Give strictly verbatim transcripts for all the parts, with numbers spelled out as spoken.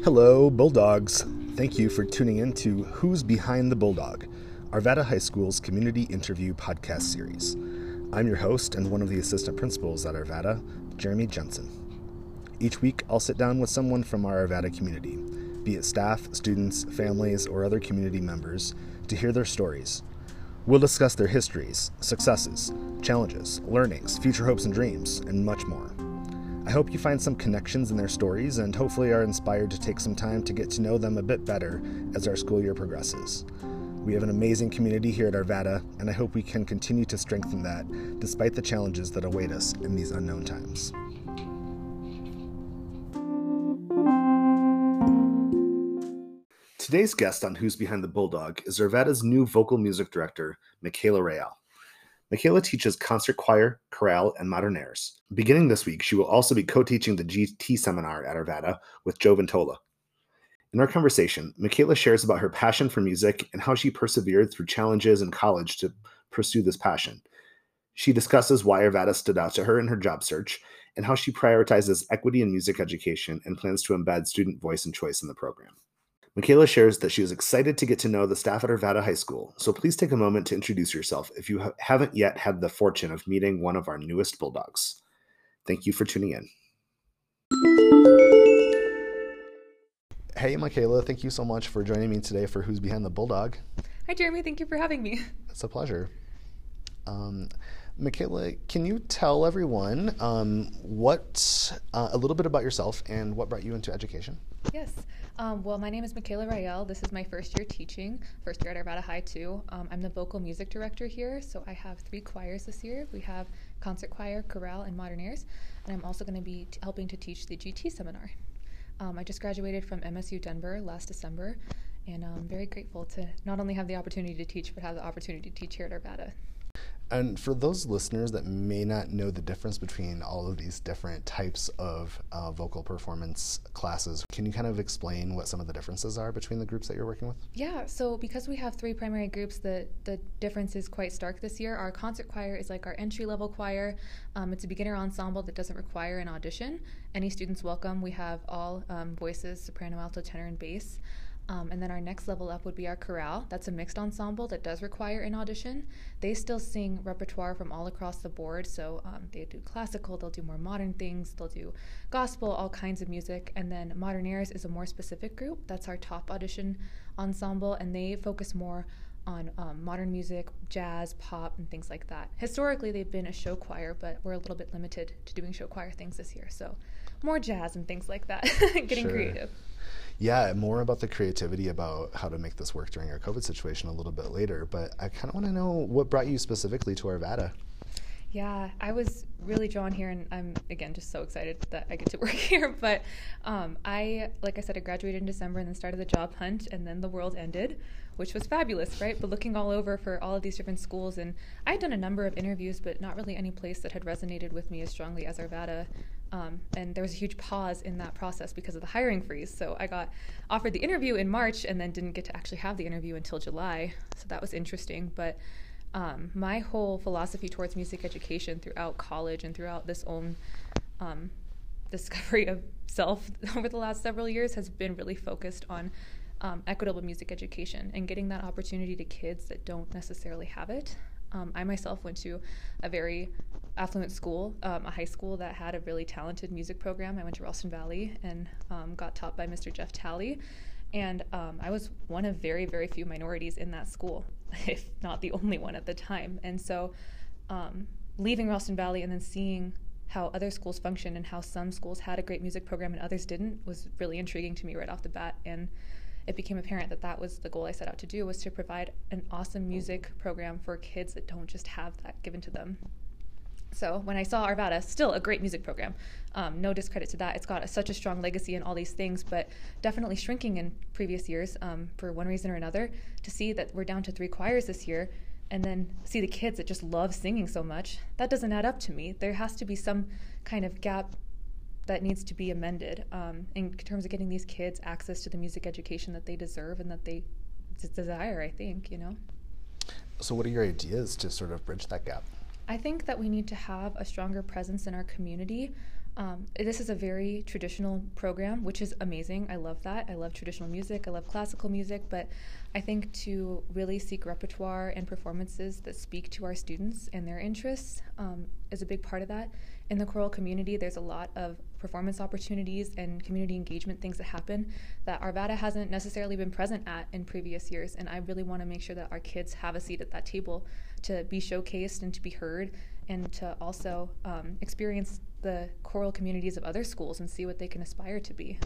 Hello, Bulldogs. Thank you for tuning in to Who's Behind the Bulldog, Arvada High School's community interview podcast series. I'm your host and one of the assistant principals at Arvada, Jeremy Jensen. Each week, I'll sit down with someone from our Arvada community, be it staff, students, families, or other community members, to hear their stories. We'll discuss their histories, successes, challenges, learnings, future hopes and dreams, and much more. I hope you find some connections in their stories and hopefully are inspired to take some time to get to know them a bit better as our school year progresses. We have an amazing community here at Arvada, and I hope we can continue to strengthen that despite the challenges that await us in these unknown times. Today's guest on Who's Behind the Bulldog is Arvada's new vocal music director, Michaela Rayal. Michaela teaches concert choir, chorale, and modern airs. Beginning this week, she will also be co-teaching the G T seminar at Arvada with Joe Ventola. In our conversation, Michaela shares about her passion for music and how she persevered through challenges in college to pursue this passion. She discusses why Arvada stood out to her in her job search and how she prioritizes equity in music education and plans to embed student voice and choice in the program. Michaela shares that she is excited to get to know the staff at Arvada High School, so please take a moment to introduce yourself if you ha- haven't yet had the fortune of meeting one of our newest Bulldogs. Thank you for tuning in. Hey, Michaela, thank you so much for joining me today for Who's Behind the Bulldog. Hi, Jeremy. Thank you for having me. It's a pleasure. Um, Michaela, can you tell everyone um, what uh, a little bit about yourself and what brought you into education? Yes. Um, well, my name is Michaela Rayal. This is my first year teaching, first year at Arvada High too. Um, I'm the vocal music director here, so I have three choirs this year. We have concert choir, chorale, and modern airs, and I'm also going to be t- helping to teach the G T seminar. Um, I just graduated from M S U Denver last December, and I'm very grateful to not only have the opportunity to teach, but have the opportunity to teach here at Arvada. And for those listeners that may not know the difference between all of these different types of uh, vocal performance classes, can you kind of explain what some of the differences are between the groups that you're working with? Yeah, so because we have three primary groups, the, the difference is quite stark this year. Our concert choir is like our entry-level choir. Um, it's a beginner ensemble that doesn't require an audition. Any students welcome. We have all um, voices, soprano, alto, tenor, and bass. Um, and then our next level up would be our chorale. That's a mixed ensemble that does require an audition. They still sing repertoire from all across the board. So um, they do classical, they'll do more modern things, they'll do gospel, all kinds of music. And then Modern Airs is a more specific group. That's our top audition ensemble, and they focus more on um, modern music, jazz, pop, and things like that. Historically, they've been a show choir, but we're a little bit limited to doing show choir things this year. So more jazz and things like that, getting Sure. creative. Yeah, more about the creativity about how to make this work during our COVID situation a little bit later, but I kind of want to know what brought you specifically to Arvada. Yeah, I was really drawn here, and I'm, again, just so excited that I get to work here. But um, I, like I said, I graduated in December and then started the job hunt, and then the world ended, which was fabulous, right? But looking all over for all of these different schools, and I had done a number of interviews, but not really any place that had resonated with me as strongly as Arvada. Um, and there was a huge pause in that process because of the hiring freeze. So I got offered the interview in March and then didn't get to actually have the interview until July. So that was interesting. But um, my whole philosophy towards music education throughout college and throughout this own um, discovery of self over the last several years has been really focused on um, equitable music education and getting that opportunity to kids that don't necessarily have it. Um, I myself went to a very affluent school, um, a high school that had a really talented music program. I went to Ralston Valley and um, got taught by Mister Jeff Talley. And um, I was one of very, very few minorities in that school, if not the only one at the time. And so um, leaving Ralston Valley and then seeing how other schools function and how some schools had a great music program and others didn't was really intriguing to me right off the bat. And it became apparent that that was the goal I set out to do, was to provide an awesome music program for kids that don't just have that given to them. So when I saw Arvada, still a great music program, um, no discredit to that. It's got a, such a strong legacy and all these things, but definitely shrinking in previous years um, for one reason or another. To see that we're down to three choirs this year and then see the kids that just love singing so much, that doesn't add up to me. There has to be some kind of gap that needs to be amended um, in terms of getting these kids access to the music education that they deserve and that they desire, I think, you know. So what are your ideas to sort of bridge that gap? I think that we need to have a stronger presence in our community Um, this is a very traditional program, which is amazing. I love that. I love traditional music. I love classical music. But I think to really seek repertoire and performances that speak to our students and their interests um, is a big part of that. In the choral community, there's a lot of performance opportunities and community engagement things that happen that Arvada hasn't necessarily been present at in previous years. And I really want to make sure that our kids have a seat at that table to be showcased and to be heard, and to also um, experience the choral communities of other schools and see what they can aspire to be.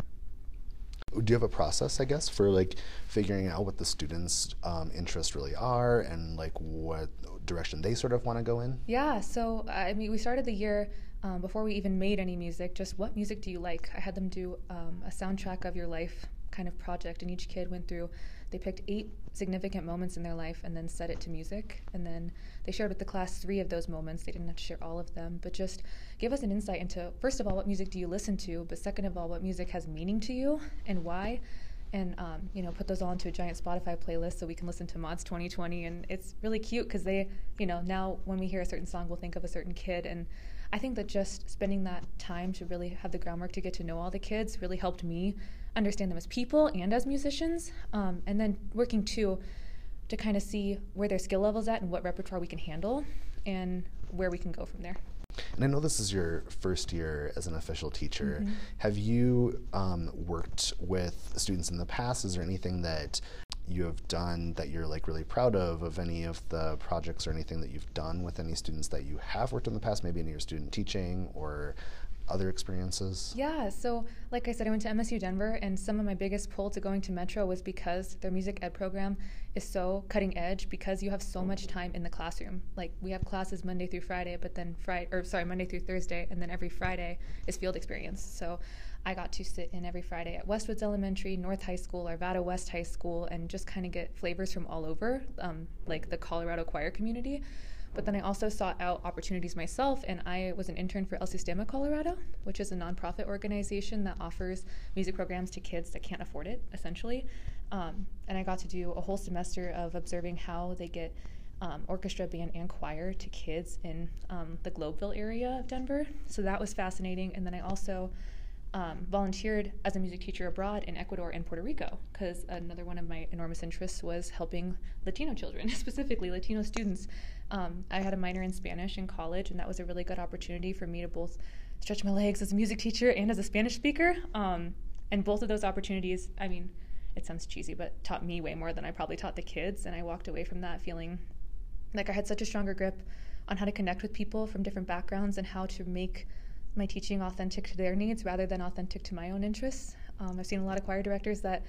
Do you have a process, I guess, for like figuring out what the students' um, interests really are and like what direction they sort of want to go in? Yeah, so I mean, we started the year um, before we even made any music, just what music do you like? I had them do um, a soundtrack of your life kind of project, and each kid went through, they picked eight significant moments in their life and then set it to music, and then they shared with the class three of those moments. They didn't have to share all of them, but just give us an insight into, first of all, what music do you listen to, but second of all, what music has meaning to you and why, and um, you know, put those all into a giant Spotify playlist so we can listen to Mods twenty twenty. And it's really cute because they, you know, now when we hear a certain song, we'll think of a certain kid. And I think that just spending that time to really have the groundwork to get to know all the kids really helped me understand them as people and as musicians, um, and then working too to kind of see where their skill level's at and what repertoire we can handle and where we can go from there. And I know this is your first year as an official teacher. Mm-hmm. Have you um, worked with students in the past? Is there anything that you have done that you're like really proud of, of any of the projects or anything that you've done with any students that you have worked in the past, maybe in your student teaching or other experiences? Yeah, so like I said, I went to M S U Denver, and some of my biggest pull to going to Metro was because their music ed program is so cutting edge, because you have so much time in the classroom. Like, we have classes Monday through Friday, but then Friday, or sorry, Monday through Thursday, and then every Friday is field experience. So I got to sit in every Friday at Westwoods Elementary, North High School, Arvada West High School, and just kind of get flavors from all over, um, like the Colorado choir community. But then I also sought out opportunities myself, and I was an intern for El Sistema Colorado, which is a nonprofit organization that offers music programs to kids that can't afford it, essentially. Um, and I got to do a whole semester of observing how they get um, orchestra, band, and choir to kids in um, the Globeville area of Denver. So that was fascinating. And then I also um, volunteered as a music teacher abroad in Ecuador and Puerto Rico, because another one of my enormous interests was helping Latino children, specifically Latino students. Um, I had a minor in Spanish in college, and that was a really good opportunity for me to both stretch my legs as a music teacher and as a Spanish speaker. Um, and both of those opportunities, I mean, it sounds cheesy, but taught me way more than I probably taught the kids. And I walked away from that feeling like I had such a stronger grip on how to connect with people from different backgrounds and how to make my teaching authentic to their needs rather than authentic to my own interests. Um, I've seen a lot of choir directors that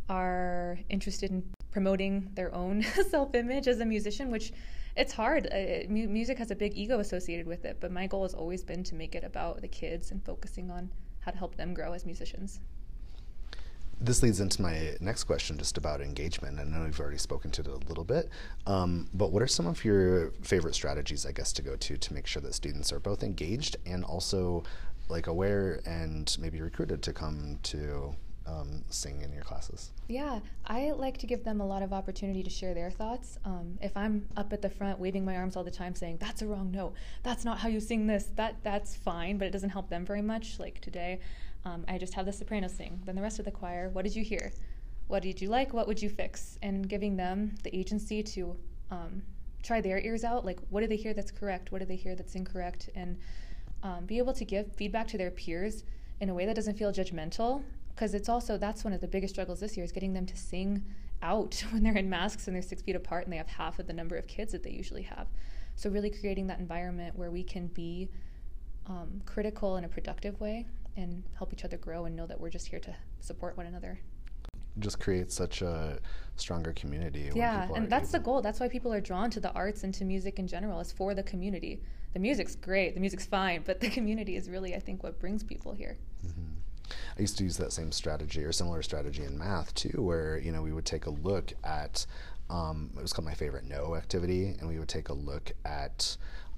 are interested in promoting their own self-image as a musician, which it's hard. Uh, mu- music has a big ego associated with it, but my goal has always been to make it about the kids and focusing on how to help them grow as musicians. This leads into my next question, just about engagement. I know you've already spoken to it a little bit, um, but what are some of your favorite strategies, I guess, to go to to make sure that students are both engaged and also like aware and maybe recruited to come to um, sing in your classes? Yeah, I like to give them a lot of opportunity to share their thoughts. Um, if I'm up at the front waving my arms all the time saying, that's a wrong note, that's not how you sing this, that that's fine, but it doesn't help them very much. Like today, um, I just have the soprano sing. Then the rest of the choir, what did you hear? What did you like? What would you fix? And giving them the agency to um, try their ears out. Like, what do they hear that's correct? What do they hear that's incorrect? And um, be able to give feedback to their peers in a way that doesn't feel judgmental. Because it's also, that's one of the biggest struggles this year, is getting them to sing out when they're in masks and they're six feet apart and they have half of the number of kids that they usually have. So really creating that environment where we can be um, critical in a productive way and help each other grow and know that we're just here to support one another. Just create such a stronger community. Yeah, and that's the goal. That's why people are drawn to the arts and to music in general, is for the community. The music's great, the music's fine, but the community is really, I think, what brings people here. Mm-hmm. I used to use that same strategy or similar strategy in math too, where, you know, we would take a look at, um, it was called my favorite no activity, and we would take a look at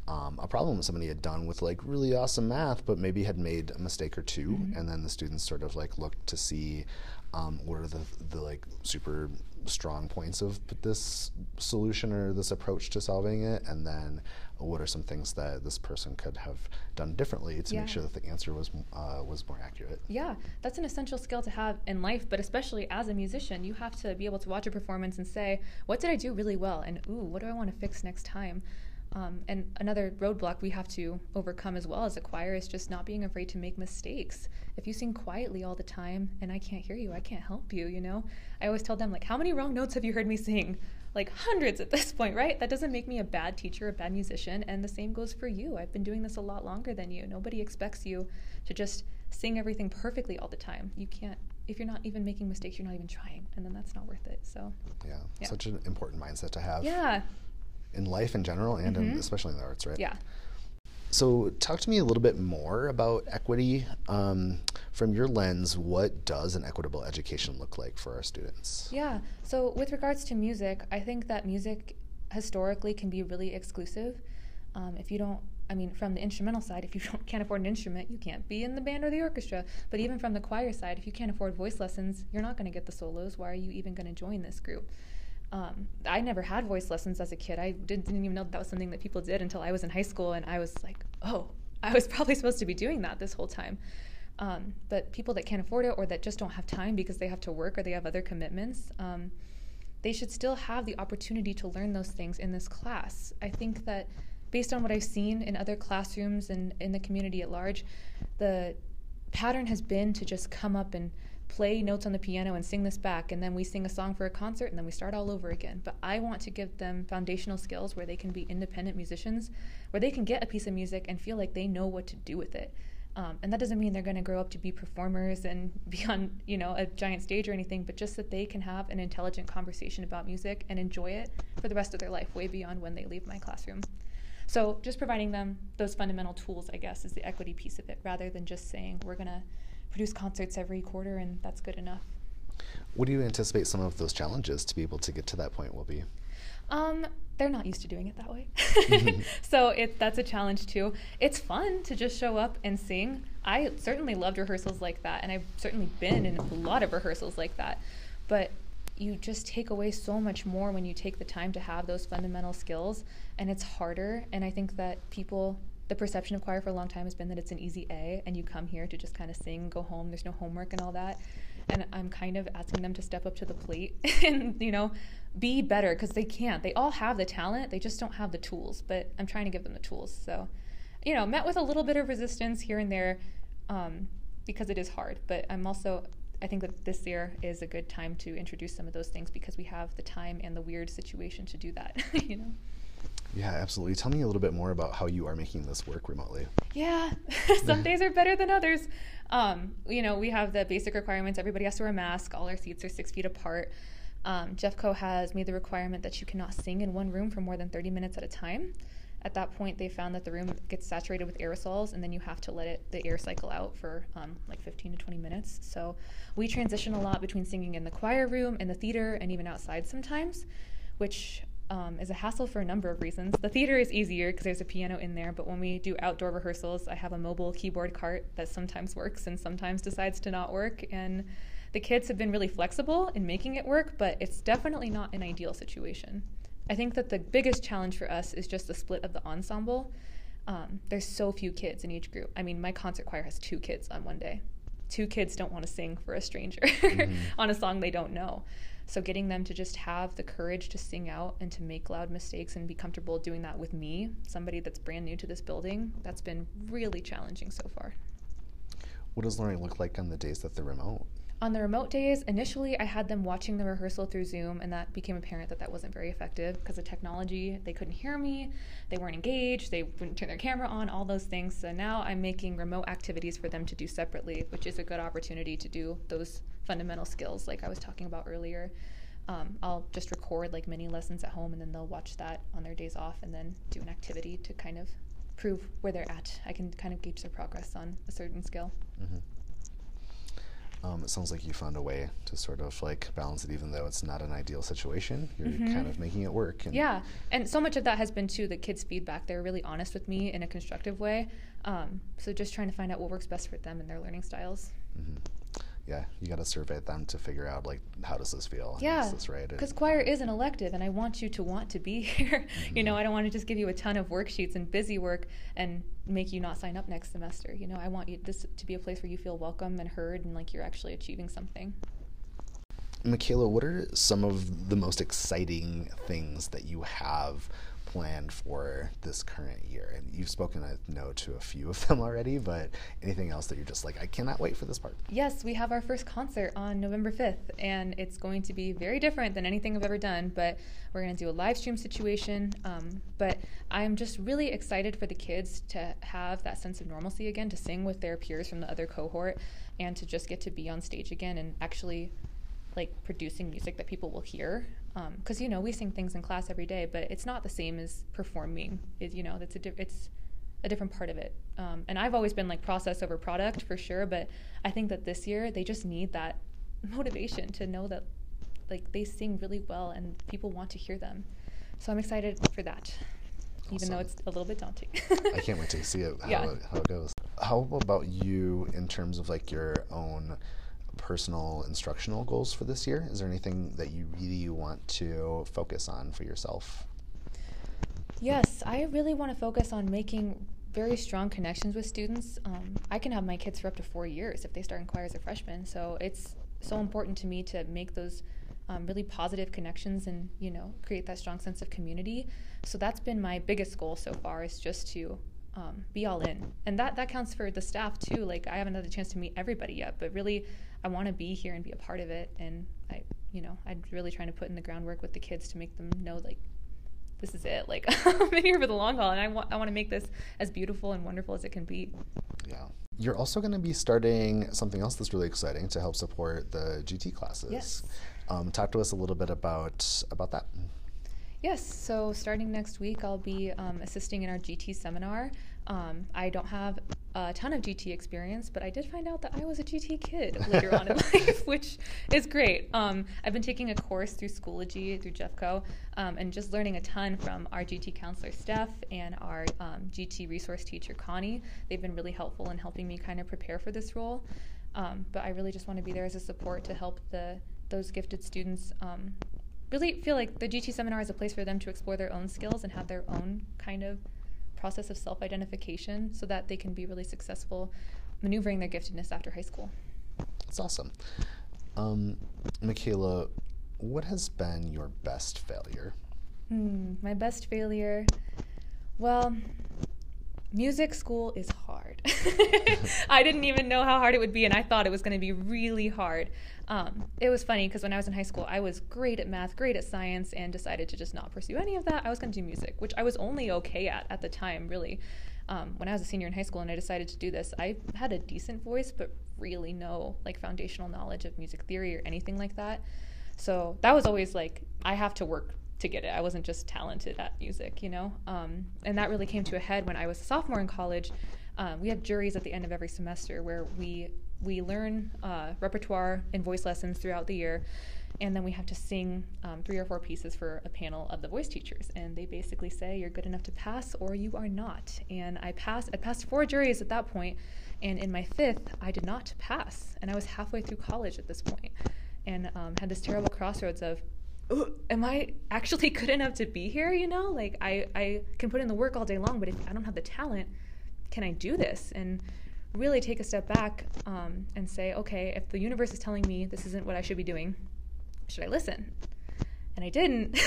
um, a problem somebody had done with like really awesome math, but maybe had made a mistake or two, Mm-hmm. and then the students sort of like looked to see um, what are the the like super strong points of this solution or this approach to solving it, and then what are some things that this person could have done differently to Yeah. make sure that the answer was uh, was more accurate. Yeah, that's an essential skill to have in life, but especially as a musician, you have to be able to watch a performance and say, what did I do really well? And ooh, what do I want to fix next time? Um, and another roadblock we have to overcome as well as a choir is just not being afraid to make mistakes. If you sing quietly all the time and I can't hear you, I can't help you, you know? I always tell them, like, how many wrong notes have you heard me sing? Like hundreds at this point, right? That doesn't make me a bad teacher, a bad musician, and the same goes for you. I've been doing this a lot longer than you. Nobody expects you to just sing everything perfectly all the time. You can't, if you're not even making mistakes, you're not even trying, and then that's not worth it, so. Yeah, Yeah. such an important mindset to have. Yeah. In life in general and in, Mhm. especially in the arts, right? Yeah. So talk to me a little bit more about equity. Um, from your lens, what does an equitable education look like for our students? Yeah. So with regards to music, I think that music historically can be really exclusive. Um, if you don't, I mean, from the instrumental side, if you don't, can't afford an instrument, you can't be in the band or the orchestra. But even from the choir side, if you can't afford voice lessons, you're not going to get the solos. Why are you even going to join this group? Um, I never had voice lessons as a kid. I didn't, didn't even know that, that was something that people did until I was in high school, and I was like, oh, I was probably supposed to be doing that this whole time. Um, but people that can't afford it or that just don't have time because they have to work or they have other commitments, um, they should still have the opportunity to learn those things in this class. I think that based on what I've seen in other classrooms and in the community at large, the pattern has been to just come up and play notes on the piano and sing this back, and then we sing a song for a concert, and then we start all over again. But I want to give them foundational skills where they can be independent musicians, where they can get a piece of music and feel like they know what to do with it. Um, and that doesn't mean they're going to grow up to be performers and be on, you know, a giant stage or anything, but just that they can have an intelligent conversation about music and enjoy it for the rest of their life, way beyond when they leave my classroom. So just providing them those fundamental tools, I guess, is the equity piece of it, rather than just saying we're going to produce concerts every quarter and that's good enough. What do you anticipate some of those challenges to be able to get to that point will be? Um, they're not used to doing it that way. Mm-hmm. So it, that's a challenge too. It's fun to just show up and sing. I certainly loved rehearsals like that, and I've certainly been in a lot of rehearsals like that. But you just take away so much more when you take the time to have those fundamental skills, and it's harder. And I think that people, the perception of choir for a long time has been that it's an easy A, and you come here to just kind of sing, go home, there's no homework and all that. And I'm kind of asking them to step up to the plate and, you know, be better, because they can't. They all have the talent, they just don't have the tools, but I'm trying to give them the tools. So, you know, met with a little bit of resistance here and there um, because it is hard, but I'm also, I think that this year is a good time to introduce some of those things because we have the time and the weird situation to do that, you know? Yeah, absolutely. Tell me a little bit more about how you are making this work remotely. Yeah, some days are better than others. Um, you know, we have the basic requirements. Everybody has to wear a mask. All our seats are six feet apart. Um, Jeffco has made the requirement that you cannot sing in one room for more than thirty minutes at a time. At that point, they found that the room gets saturated with aerosols, and then you have to let it the air cycle out for um, like fifteen to twenty minutes. So we transition a lot between singing in the choir room, in the theater, and even outside sometimes, which um, is a hassle for a number of reasons. The theater is easier because there's a piano in there, but when we do outdoor rehearsals, I have a mobile keyboard cart that sometimes works and sometimes decides to not work. And the kids have been really flexible in making it work, but it's definitely not an ideal situation. I think that the biggest challenge for us is just the split of the ensemble. Um, there's so few kids in each group. I mean, my concert choir has two kids on one day. Two kids don't want to sing for a stranger mm-hmm. on a song they don't know. So getting them to just have the courage to sing out and to make loud mistakes and be comfortable doing that with me, somebody that's brand new to this building, that's been really challenging so far. What does learning look like on the days that they're remote? On the remote days, initially I had them watching the rehearsal through Zoom, and that became apparent that that wasn't very effective because of technology. They couldn't hear me, they weren't engaged, they wouldn't turn their camera on, all those things. So now I'm making remote activities for them to do separately, which is a good opportunity to do those fundamental skills like I was talking about earlier. Um, I'll just record like mini lessons at home, and then they'll watch that on their days off and then do an activity to kind of prove where they're at. I can kind of gauge their progress on a certain skill. Mm-hmm. Um, it sounds like you found a way to sort of like balance it, even though it's not an ideal situation. You're mm-hmm. kind of making it work. And yeah, and so much of that has been too the kids' feedback. They're really honest with me in a constructive way. Um, so just trying to find out what works best for them and their learning styles. Mm-hmm. Yeah, you got to survey them to figure out like how does this feel? Yeah, is this right? Because choir is an elective, and I want you to want to be here. Mm-hmm. You know, I don't want to just give you a ton of worksheets and busy work and make you not sign up next semester. You know, I want you this to be a place where you feel welcome and heard and like you're actually achieving something. Michaela, what are some of the most exciting things that you have planned for this current year? And you've spoken, I know, to a few of them already, but anything else that you're just like, I cannot wait for this part? Yes, we have our first concert on November fifth, and it's going to be very different than anything I've ever done, but we're going to do a live stream situation. Um, but I'm just really excited for the kids to have that sense of normalcy again, to sing with their peers from the other cohort, and to just get to be on stage again and actually like producing music that people will hear. Because, um, you know, we sing things in class every day, but it's not the same as performing. It, you know, it's a, di- it's a different part of it. Um, and I've always been like process over product for sure, but I think that this year they just need that motivation to know that like they sing really well and people want to hear them. So I'm excited for that, awesome. Even though it's a little bit daunting. I can't wait to see it, how, yeah. it, how it goes. How about you in terms of like your own personal instructional goals for this year? Is there anything that you really want to focus on for yourself? Yes, I really want to focus on making very strong connections with students. Um, I can have my kids for up to four years if they start in choir as a freshman, so it's so important to me to make those um, really positive connections and, you know, create that strong sense of community. So that's been my biggest goal so far, is just to um, be all in. And that, that counts for the staff too. Like, I haven't had the chance to meet everybody yet, but really I want to be here and be a part of it. And I, you know, I'm really trying to put in the groundwork with the kids to make them know, like, this is it. Like, I'm in here for the long haul, and I want I want to make this as beautiful and wonderful as it can be. Yeah. You're also going to be starting something else that's really exciting to help support the G T classes. Yes. Um, talk to us a little bit about about that. Yes. So starting next week, I'll be um, assisting in our G T seminar. Um, I don't have a ton of G T experience, but I did find out that I was a G T kid later on in life, which is great. Um, I've been taking a course through Schoology, through Jeffco, um, and just learning a ton from our G T counselor, Steph, and our um, G T resource teacher, Connie. They've been really helpful in helping me kind of prepare for this role. Um, but I really just want to be there as a support to help the those gifted students um, really feel like the G T seminar is a place for them to explore their own skills and have their own kind of process of self-identification so that they can be really successful maneuvering their giftedness after high school. That's awesome. Um, Michaela, what has been your best failure? Hmm, my best failure? Well, music school is hard. I didn't even know how hard it would be, and I thought it was going to be really hard. Um, it was funny because when I was in high school, I was great at math, great at science, and decided to just not pursue any of that. I was going to do music, which I was only okay at at the time, really. Um, when I was a senior in high school and I decided to do this, I had a decent voice, but really no like foundational knowledge of music theory or anything like that. So that was always like, I have to work to get it. I wasn't just talented at music, you know? Um, and that really came to a head when I was a sophomore in college. Um, we have juries at the end of every semester where we we learn uh, repertoire and voice lessons throughout the year, and then we have to sing um, three or four pieces for a panel of the voice teachers, and they basically say you're good enough to pass or you are not. And I passed, I passed four juries at that point, and in my fifth, I did not pass, and I was halfway through college at this point, and um, had this terrible crossroads of, am I actually good enough to be here, you know? Like, I, I can put in the work all day long, but if I don't have the talent, can I do this? And really take a step back um, and say, okay, if the universe is telling me this isn't what I should be doing, should I listen? And I didn't.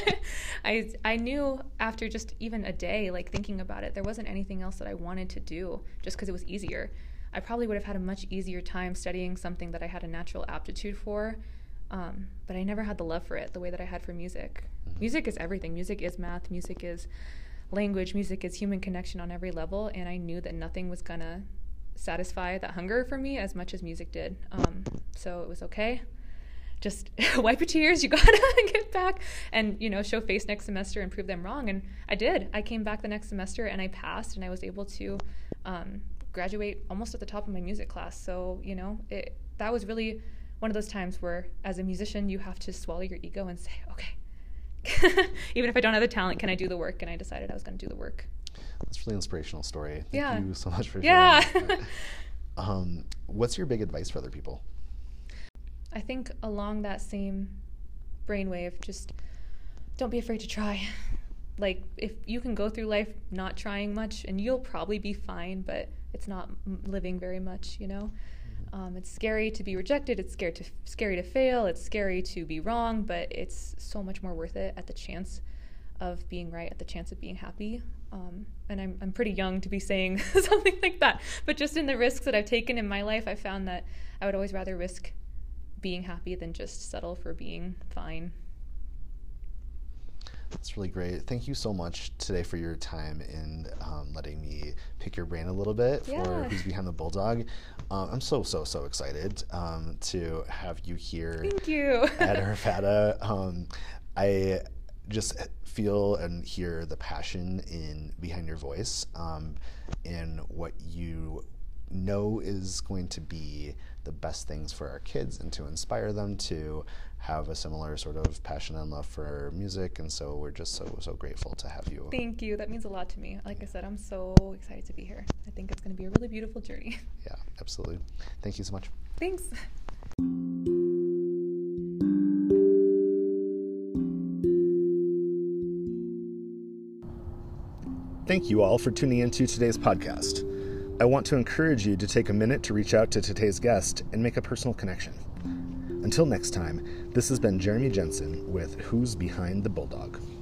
I I knew after just even a day, like thinking about it, there wasn't anything else that I wanted to do just because it was easier. I probably would have had a much easier time studying something that I had a natural aptitude for, um, but I never had the love for it the way that I had for music. Mm-hmm. Music is everything. Music is math. Music is language. Music is human connection on every level, and I knew that nothing was gonna satisfy that hunger for me as much as music did. Um, so it was okay. Just wipe your tears. You gotta get back and, you know, show face next semester and prove them wrong. And I did. I came back the next semester and I passed, and I was able to um, graduate almost at the top of my music class. So, you know, it, that was really one of those times where, as a musician, you have to swallow your ego and say, okay, even if I don't have the talent, can I do the work? And I decided I was going to do the work. That's a really inspirational story. Thank yeah. you so much for sharing. Yeah. um, what's your big advice for other people? I think along that same brainwave, just don't be afraid to try. Like, if you can go through life not trying much, and you'll probably be fine, but it's not living very much, you know? Um, it's scary to be rejected. It's scared to scary to fail. It's scary to be wrong, but it's so much more worth it at the chance of being right, at the chance of being happy. Um, and I'm I'm pretty young to be saying something like that. But just in the risks that I've taken in my life, I found that I would always rather risk being happy than just settle for being fine. That's really great. Thank you so much today for your time and um, letting me pick your brain a little bit yeah. for Who's Behind the Bulldog. Um, I'm so, so, so excited um, to have you here Thank you. at Arvada. Um, I just feel and hear the passion in behind your voice um, and what you know is going to be the best things for our kids and to inspire them to have a similar sort of passion and love for music. And so we're just so, so grateful to have you. Thank you. That means a lot to me. Like I said, I'm so excited to be here. I think it's going to be a really beautiful journey. Yeah, absolutely. Thank you so much. Thanks. Thank you all for tuning into today's podcast. I want to encourage you to take a minute to reach out to today's guest and make a personal connection. Until next time, this has been Jeremy Jensen with Who's Behind the Bulldog.